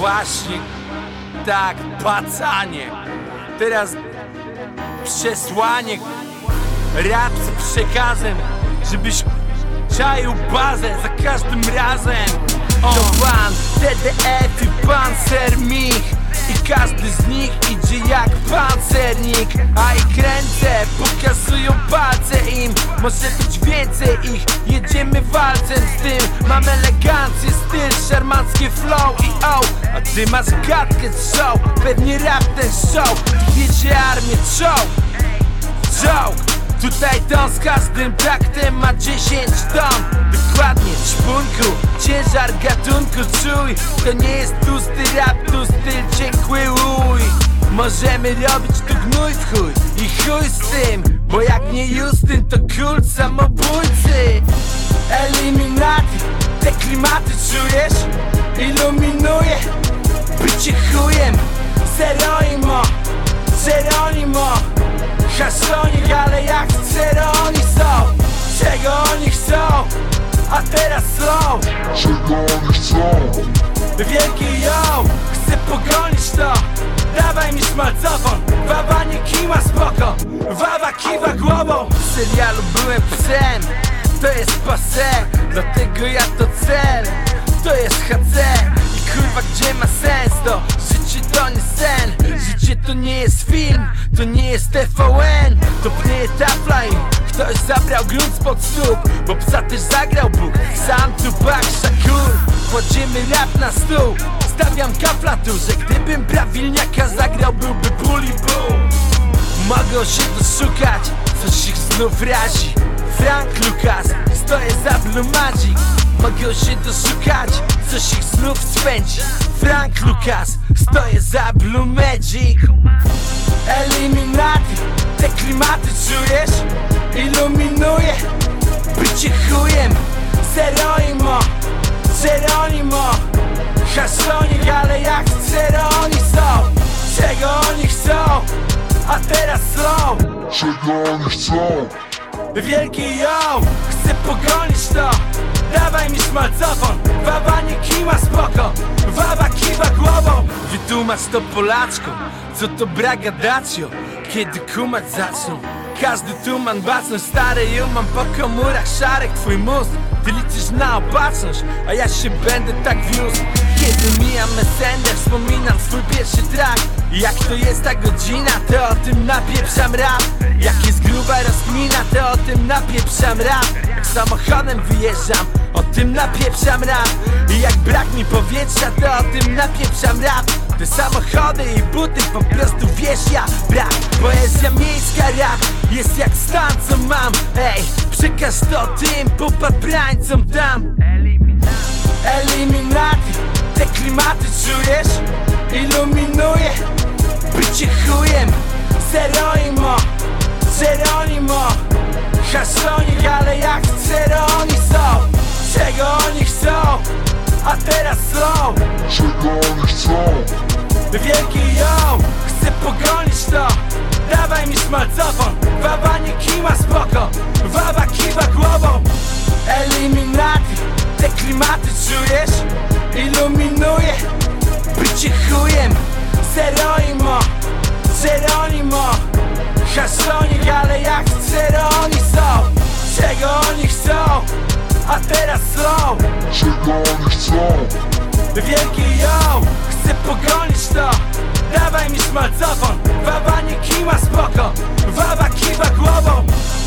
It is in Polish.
właśnie tak, pacanie. Teraz przesłanie, rap z przekazem, żebyś czaił bazę za każdym razem. To pan TDF i Panzer Mich, i każdy z nich idzie jak pancernik, a ich ręce pokazują palce im. Może być więcej ich, jedziemy walcem z tym. Mam elegancję, styl, szarmanckie flow i a ty masz gadkę show, pewnie rap ten show. Wiecie armię czołg, tutaj ton z każdym taktem ma 10 ton. Dokładnie, szpunku, ciężar gatunku czuj. To nie jest tłusty rap, tu styl ciekły uj. Możemy robić tu gnój w chuj i chuj z tym, bo jak nie Justyn to kult samobójcy. Eliminati, te klimaty czujesz? Iluminuje bycie chujem. Geronimo, Haszonik, ale jak chcę oni są. Czego oni chcą? A teraz slow. Czego oni chcą? Wielki yo, chcę pogonić to. Dawaj mi szmalcofon, wawa nie kima spoko. Wawa kiwa głową. W serialu byłem psem, to jest passé. Dlatego ja to cel, to jest HC. I kurwa gdzie ma sens to? Życie to nie sen, życie to nie jest film, to nie jest TVN. To pnie tafla im, ktoś zabrał grunt spod stóp, bo psa też zagrał Bóg. Sam Tupac Shakur, kładziemy rap na stół. Stawiam kafla tu, że gdybym prawilniaka zagrał, byłby ból i ból. Mogą się doszukać, coś ich znów razi. Frank Lucas, stoję za Blue Magic. Mogą się doszukać, coś ich znów spędzi. Frank Lucas, stoję za Blue Magic. Eliminati, te klimaty czujesz? Iluminuje bycie chujem. Geronimo, Haszonik, ale jak chcę oni są. Czego oni chcą? A teraz slow. Czego oni chcą? Wielki yo, chcę pogonić to. Dawaj mi szmalcofon, wawa nie kima spoko. Wawa kiwa głową. Wytłumacz to Polaczkom, co to bragadacio, kiedy kumać zaczną. Każdy tuman bacną, stary mam po komórach szarek. Twój mózg, ty liczysz na opatrzność, a ja się będę tak wiózł. Kiedy mijam Messenger, wspominam swój pierwszy track. Jak to jest ta godzina, to o tym napieprzam rap. Jak jest gruba rozkmina, to o tym napieprzam rap. Jak samochodem wyjeżdżam, o tym napieprzam rap. I jak brak mi powietrza, to o tym napieprzam rap. Te samochody i buty, po prostu wiesz ja brak. Poezja miejska, rap jest jak stan co mam. Ej, przekaż to tym popaprańcom tam. Eliminati, te klimaty czujesz? Iluminuje bycie chujem. Geronimo, Haszonik, ale jak chcę oni są. Czego oni chcą? A teraz slow. Czego oni chcą? Wielki yo, chcę pogonić to. Dawaj mi szmalcofon, wawa nie kima spoko. Wawa kiwa głową. Eliminati, te klimaty czujesz? Iluminuje bycie chujem. Geronimo, Haszonik, ale jak chcę oni są. Czego oni chcą? A teraz slow. Czego oni chcą? Wielki yo, chcę pogonić to. Dawaj mi szmalcofon, wawa nie kima spoko. Wawa kiwa głową.